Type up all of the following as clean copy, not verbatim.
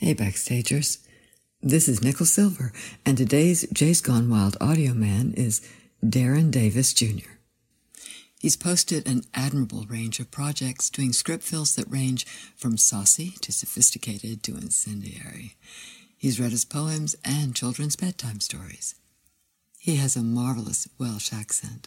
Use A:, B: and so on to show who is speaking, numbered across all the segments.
A: Hey, Backstagers. This is Nickel Silver, and today's Jay's Gone Wild audio man is Darren Davis Jr. He's posted an admirable range of projects doing script fills that range from saucy to sophisticated to incendiary. He's read his poems and children's bedtime stories. He has a marvelous Welsh accent.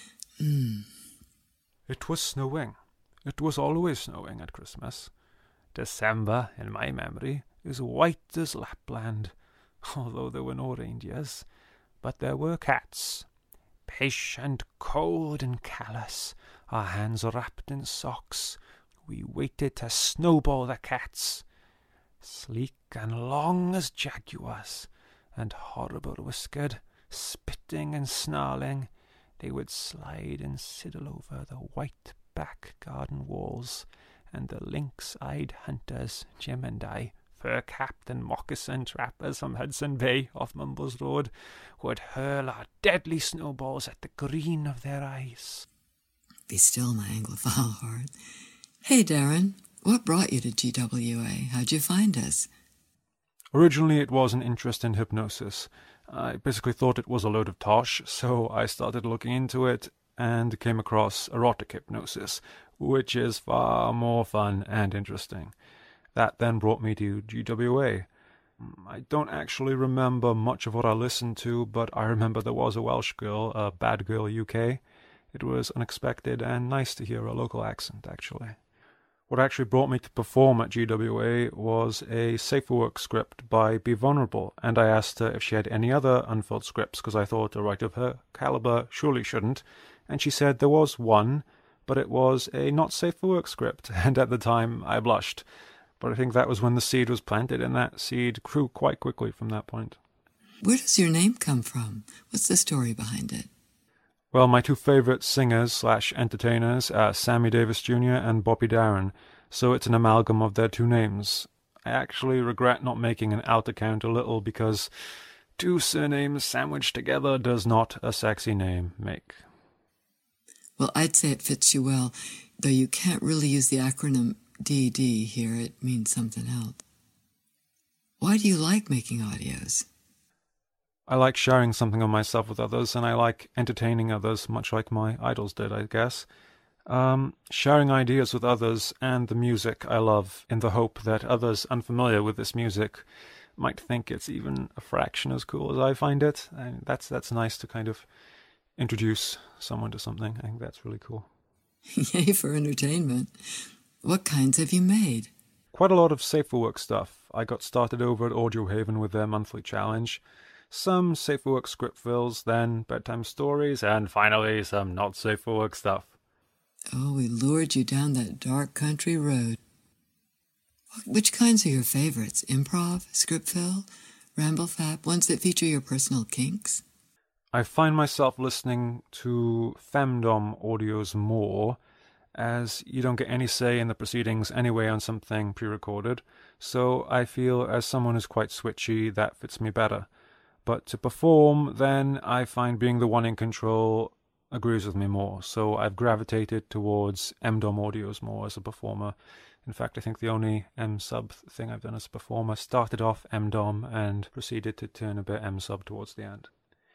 B: It was snowing. It was always snowing at Christmas. December, in my memory, is white as Lapland, although there were no reindeers, but there were cats. Patient, cold and callous, our hands wrapped in socks, we waited to snowball the cats. Sleek and long as jaguars, and horrible whiskered, spitting and snarling, they would slide and sidle over the white back garden walls, and the lynx-eyed hunters, Jim and I, fur-capped and moccasin trappers from Hudson Bay off Mumbles Road, would hurl our deadly snowballs at the green of their eyes.
A: Be still, my Anglophile heart. Hey, Darren, what brought you to GWA? How'd you find us?
B: Originally it was an interest in hypnosis. I basically thought it was a load of tosh, so I started looking into it and came across erotic hypnosis, which is far more fun and interesting. That then brought me to GWA. I don't actually remember much of what I listened to, but I remember there was a Welsh girl, a Bad Girl UK. It was unexpected and nice to hear a local accent, actually. What actually brought me to perform at GWA was a Safer Work script by Be Vulnerable, and I asked her if she had any other unfilled scripts, because I thought a writer of her caliber surely shouldn't, and she said there was one, but it was a not safe for work script, and at the time I blushed. But I think that was when the seed was planted, and that seed grew quite quickly from that point.
A: Where does your name come from? What's the story behind it?
B: Well, my two favorite singers/entertainers are Sammy Davis Jr. and Bobby Darin, so it's an amalgam of their two names. I actually regret not making an alt account a little, because two surnames sandwiched together does not a sexy name make.
A: Well, I'd say it fits you well, though you can't really use the acronym DD here. It means something else. Why do you like making audios?
B: I like sharing something of myself with others, and I like entertaining others, much like my idols did, I guess. Sharing ideas with others and the music I love, in the hope that others unfamiliar with this music might think it's even a fraction as cool as I find it. And that's nice to kind of introduce someone to something. I think that's really cool.
A: Yay for entertainment. What kinds have you made?
B: Quite a lot of Safer Work stuff. I got started over at Audio Haven with their monthly challenge. Some Safe for Work script fills, then bedtime stories, and finally some not safe for work stuff.
A: Oh, we lured you down that dark country road. Which kinds are your favorites? Improv, script fill, ramble fap, ones that feature your personal kinks?
B: I find myself listening to femdom audios more, as you don't get any say in the proceedings anyway on something pre-recorded, so I feel as someone who's quite switchy, that fits me better. But to perform, then, I find being the one in control agrees with me more, so I've gravitated towards MDOM audios more as a performer. In fact, I think the only M-sub thing I've done as a performer started off MDOM and proceeded to turn a bit M-sub towards the end.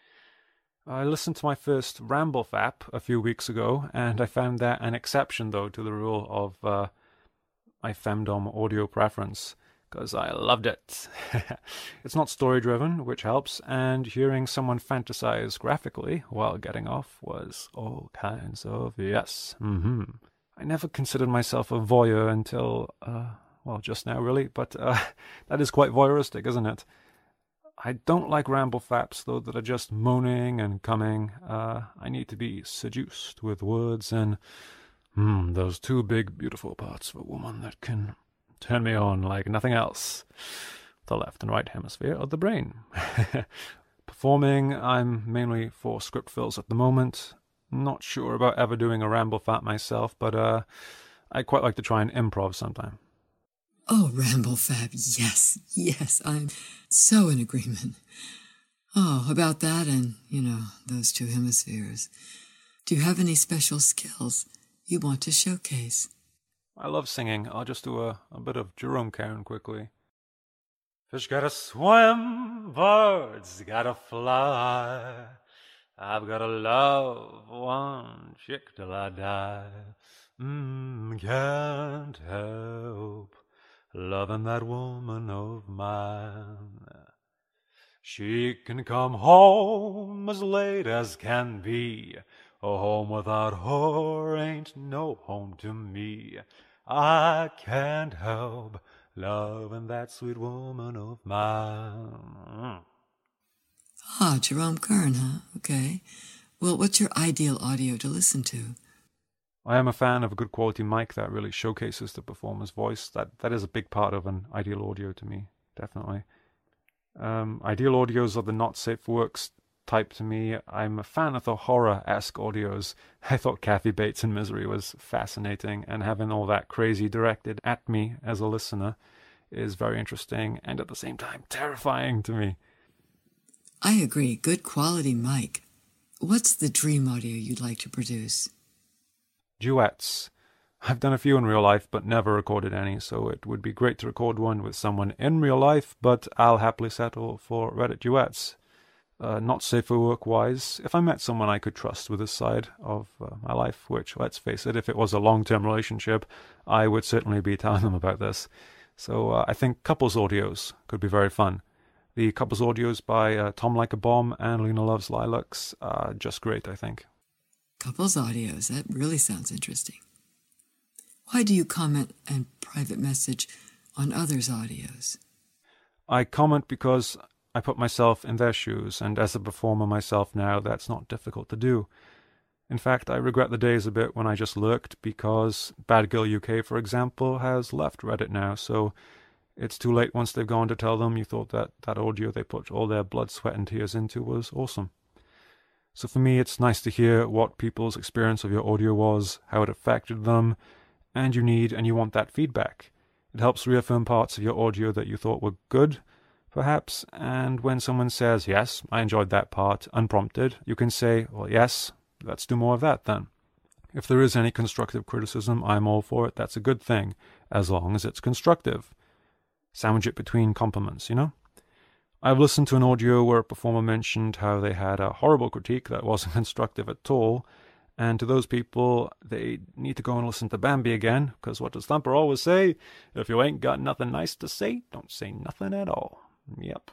B: I listened to my first Ramble Fap a few weeks ago, and I found that an exception, though, to the rule of my femdom audio preference, because I loved it. It's not story-driven, which helps, and hearing someone fantasize graphically while getting off was all kinds of yes. I never considered myself a voyeur until, well, just now, really, but that is quite voyeuristic, isn't it? I don't like ramble faps, though, that are just moaning and coming. I need to be seduced with words and those two big, beautiful parts of a woman that can turn me on like nothing else. The left and right hemisphere of the brain. Performing, I'm mainly for script fills at the moment. Not sure about ever doing a ramble fap myself, but I quite like to try and improv sometime.
A: Oh, ramble fab, yes, I'm so in agreement. Oh, about that and, those two hemispheres. Do you have any special skills you want to showcase?
B: I love singing. I'll just do a bit of Jerome Kern quickly. Fish gotta swim, birds gotta fly. I've gotta love one chick till I die. Can't help loving that woman of mine. She can come home as late as can be. A home without her ain't no home to me. I can't help loving that sweet woman of mine.
A: Ah, Jerome Kern, huh? Okay. Well, what's your ideal audio to listen to?
B: I am a fan of a good quality mic that really showcases the performer's voice. That is a big part of an ideal audio to me, definitely. Ideal audios are the not safe for work type to me. I'm a fan of the horror-esque audios. I thought Kathy Bates in Misery was fascinating, and having all that crazy directed at me as a listener is very interesting and at the same time terrifying to me.
A: I agree. Good quality mic. What's the dream audio you'd like to produce?
B: Duets. I've done a few in real life, but never recorded any, so it would be great to record one with someone in real life, but I'll happily settle for Reddit duets. Not safe for work-wise, if I met someone I could trust with this side of my life, which, let's face it, if it was a long-term relationship, I would certainly be telling them about this. So I think couples audios could be very fun. The couples audios by Tom Like a Bomb and Lena Loves Lilacs are just great, I think.
A: Couples audios, that really sounds interesting. Why do you comment and private message on others' audios?
B: I comment because I put myself in their shoes, and as a performer myself now, that's not difficult to do. In fact, I regret the days a bit when I just lurked, because Bad Girl UK, for example, has left Reddit now, so it's too late once they've gone to tell them you thought that audio they put all their blood, sweat, and tears into was awesome. So for me, it's nice to hear what people's experience of your audio was, how it affected them, and you want that feedback. It helps reaffirm parts of your audio that you thought were good, perhaps, and when someone says, yes, I enjoyed that part, unprompted, you can say, well, yes, let's do more of that then. If there is any constructive criticism, I'm all for it. That's a good thing, as long as it's constructive. Sandwich it between compliments, you know? I've listened to an audio where a performer mentioned how they had a horrible critique that wasn't constructive at all, and to those people, they need to go and listen to Bambi again, because what does Thumper always say? If you ain't got nothing nice to say, don't say nothing at all. Yep.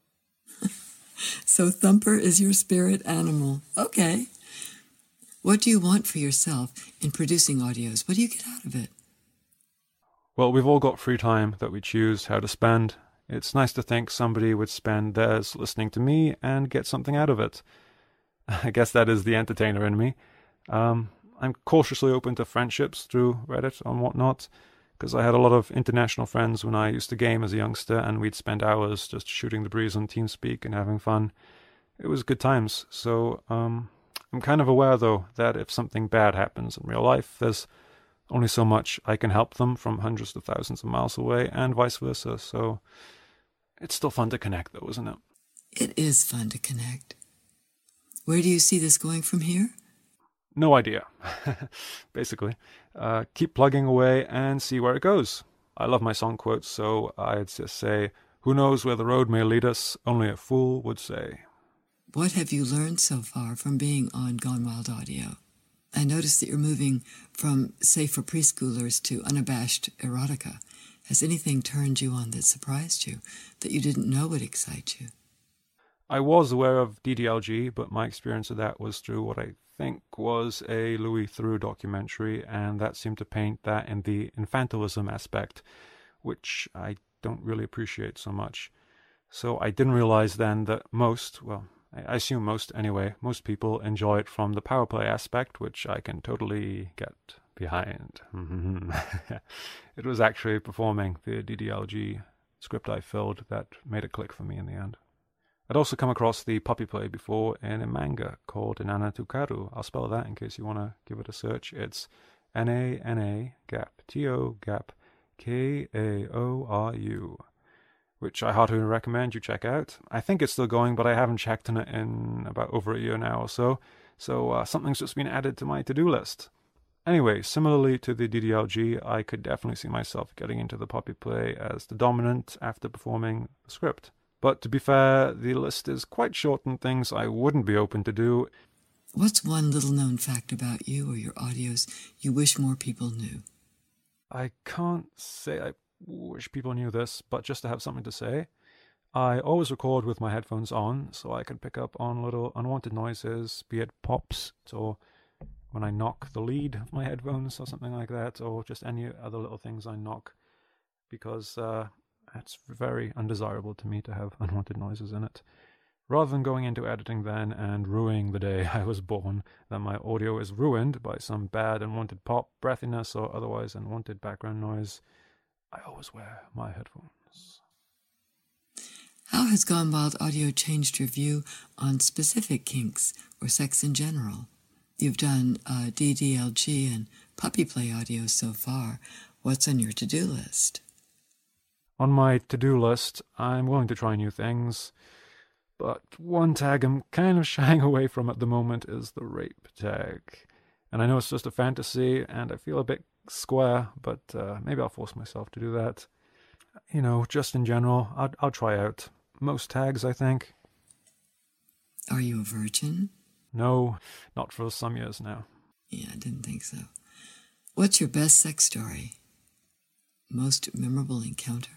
A: So Thumper is your spirit animal. Okay. What do you want for yourself in producing audios? What do you get out of it?
B: Well, we've all got free time that we choose how to spend. It's nice to think somebody would spend theirs listening to me and get something out of it. I guess that is the entertainer in me. I'm cautiously open to friendships through Reddit and whatnot, because I had a lot of international friends when I used to game as a youngster, and we'd spend hours just shooting the breeze on TeamSpeak and having fun. It was good times, so I'm kind of aware, though, that if something bad happens in real life, there's only so much I can help them from hundreds of thousands of miles away, and vice versa, so it's still fun to connect, though, isn't it?
A: It is fun to connect. Where do you see this going from here?
B: No idea, basically. Keep plugging away and see where it goes. I love my song quotes, so I'd just say, who knows where the road may lead us, only a fool would say.
A: What have you learned so far from being on Gone Wild Audio? I noticed that you're moving from safe for preschoolers to unabashed erotica. Has anything turned you on that surprised you, that you didn't know would excite you?
B: I was aware of DDLG, but my experience of that was through what I think was a Louis Theroux documentary, and that seemed to paint that in the infantilism aspect, which I don't really appreciate so much. So I didn't realize then that I assume most people enjoy it from the power play aspect, which I can totally get behind. It was actually performing the DDLG script I filled that made it click for me in the end. I'd also come across the puppy play before in a manga called Nana Tukaru. I'll spell that in case you want to give it a search. It's Nana gap T-O gap Kaoru, which I heartily recommend you check out. I think it's still going, but I haven't checked on it in about over a year now or so. So something's just been added to my to-do list. Anyway, similarly to the DDLG, I could definitely see myself getting into the poppy play as the dominant after performing the script. But to be fair, the list is quite short on things I wouldn't be open to do.
A: What's one little-known fact about you or your audios you wish more people knew?
B: I can't say I wish people knew this, but just to have something to say, I always record with my headphones on, so I can pick up on little unwanted noises, be it pops, or when I knock the lead of my headphones or something like that, or just any other little things I knock, because it's very undesirable to me to have unwanted noises in it. Rather than going into editing then and ruining the day I was born, that my audio is ruined by some bad unwanted pop, breathiness, or otherwise unwanted background noise, I always wear my headphones.
A: How has Gone Wild Audio changed your view on specific kinks or sex in general? You've done DDLG and puppy play audio so far. What's on your to-do list?
B: On my to-do list, I'm willing to try new things. But one tag I'm kind of shying away from at the moment is the rape tag. And I know it's just a fantasy, and I feel a bit square, but maybe I'll force myself to do that. You know, just in general, I'll try out most tags, I think.
A: Are you a virgin?
B: No, not for some years now.
A: Yeah, I didn't think so. What's your best sex story? Most memorable encounter?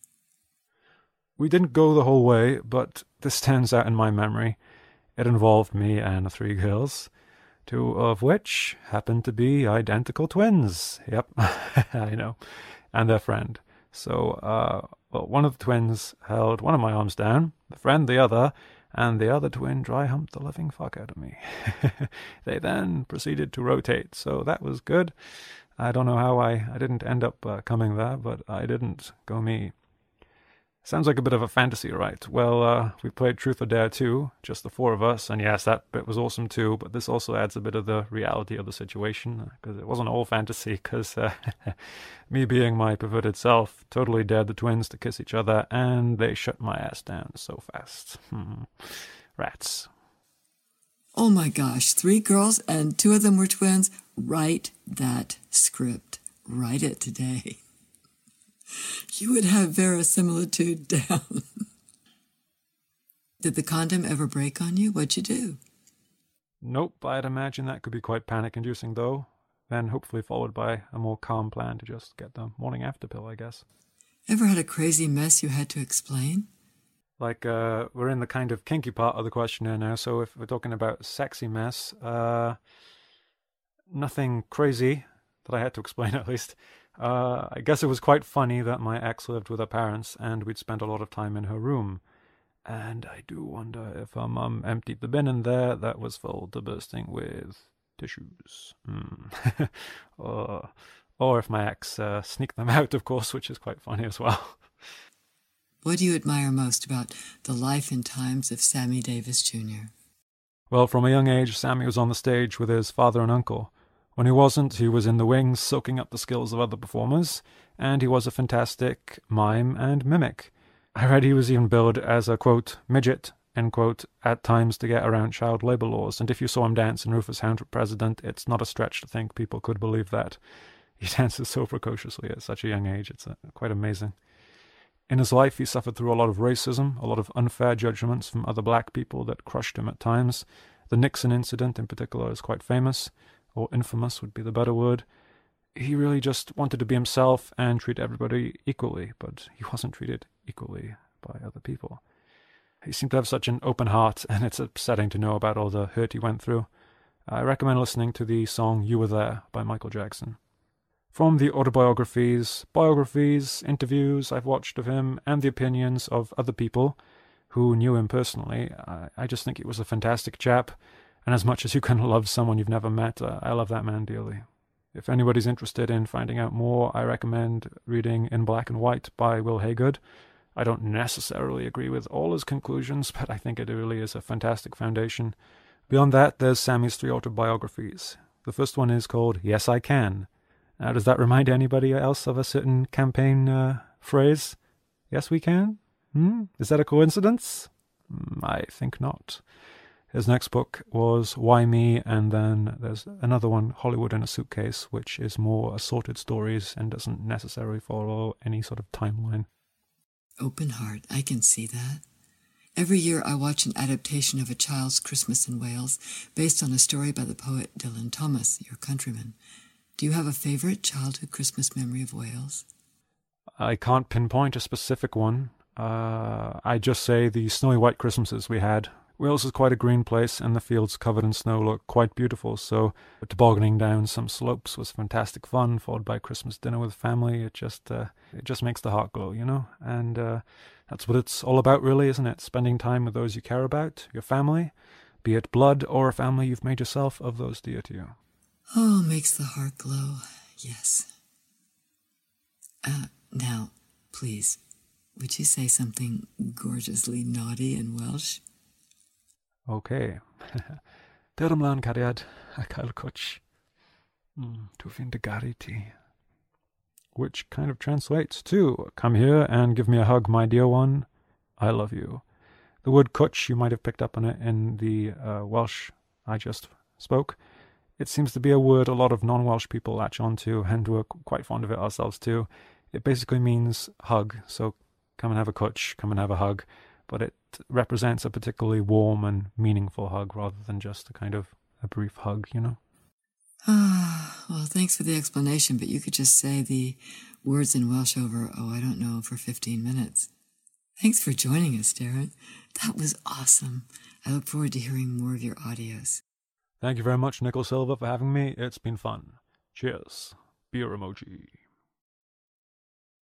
B: We didn't go the whole way, but this stands out in my memory. It involved me and 3 girls, 2 of which happened to be identical twins. Yep, I know. And their friend. So, one of the twins held one of my arms down, the friend the other, and the other twin dry-humped the living fuck out of me. They then proceeded to rotate, so that was good. I don't know how I didn't end up coming there, but I didn't go me. Sounds like a bit of a fantasy, right? Well, we played Truth or Dare 2, just the 4 of us, and yes, that bit was awesome too, but this also adds a bit of the reality of the situation, because it wasn't all fantasy, because me being my perverted self totally dared the twins to kiss each other, and they shut my ass down so fast. Rats.
A: Oh my gosh, 3 girls and 2 of them were twins? Write that script. Write it today. You would have verisimilitude down. Did the condom ever break on you? What'd you do?
B: Nope, I'd imagine that could be quite panic-inducing, though. Then hopefully followed by a more calm plan to just get the morning after pill, I guess.
A: Ever had a crazy mess you had to explain?
B: Like, we're in the kind of kinky part of the questionnaire now, so if we're talking about sexy mess, nothing crazy that I had to explain, at least. I guess it was quite funny that my ex lived with her parents and we'd spent a lot of time in her room. And I do wonder if her mum emptied the bin in there that was full to bursting with tissues. Or if my ex sneaked them out, of course, which is quite funny as well.
A: What do you admire most about the life and times of Sammy Davis Jr.?
B: Well, from a young age, Sammy was on the stage with his father and uncle. When he wasn't, he was in the wings soaking up the skills of other performers, and he was a fantastic mime and mimic. I read he was even billed as a, quote, midget, end quote, at times to get around child labor laws, and if you saw him dance in Rufus Hound for President, it's not a stretch to think people could believe that. He dances so precociously at such a young age, it's quite amazing. In his life, he suffered through a lot of racism, a lot of unfair judgments from other black people that crushed him at times. The Nixon incident in particular is quite famous, or infamous would be the better word. He really just wanted to be himself and treat everybody equally, but he wasn't treated equally by other people. He seemed to have such an open heart, and it's upsetting to know about all the hurt he went through. I recommend listening to the song You Were There by Michael Jackson. From the autobiographies, biographies, interviews I've watched of him, and the opinions of other people who knew him personally, I just think he was a fantastic chap. And as much as you can love someone you've never met, I love that man dearly. If anybody's interested in finding out more, I recommend reading In Black and White by Will Haygood. I don't necessarily agree with all his conclusions, but I think it really is a fantastic foundation. Beyond that, there's Sammy's 3 autobiographies. The first one is called Yes, I Can. Now, does that remind anybody else of a certain campaign phrase? Yes, we can? Is that a coincidence? I think not. His next book was Why Me, and then there's another one, Hollywood in a Suitcase, which is more assorted stories and doesn't necessarily follow any sort of timeline.
A: Open heart, I can see that. Every year I watch an adaptation of A Child's Christmas in Wales based on a story by the poet Dylan Thomas, your countryman. Do you have a favorite childhood Christmas memory of Wales?
B: I can't pinpoint a specific one. I just say the snowy white Christmases we had. Wales is quite a green place, and the fields covered in snow look quite beautiful, so tobogganing down some slopes was fantastic fun, followed by Christmas dinner with family. It just makes the heart glow, you know? And that's what it's all about, really, isn't it? Spending time with those you care about, your family, be it blood or a family you've made yourself of those dear to you.
A: Oh, makes the heart glow, yes. Now, please, would you say something gorgeously naughty in Welsh?
B: Okay. Dyr ymlaen cariad a cael cwtch. To fi'n dy garu ti. Which kind of translates to, come here and give me a hug, my dear one. I love you. The word cwtch, you might have picked up on it in the Welsh I just spoke. It seems to be a word a lot of non-Welsh people latch onto, and we're quite fond of it ourselves too. It basically means hug, so come and have a cwtch, come and have a hug. But it represents a particularly warm and meaningful hug rather than just a kind of a brief hug, you know?
A: Well, thanks for the explanation, but you could just say the words in Welsh over, I don't know, for 15 minutes. Thanks for joining us, Darren. That was awesome. I look forward to hearing more of your audios.
B: Thank you very much, Nicol Silver, for having me. It's been fun. Cheers. Beer emoji.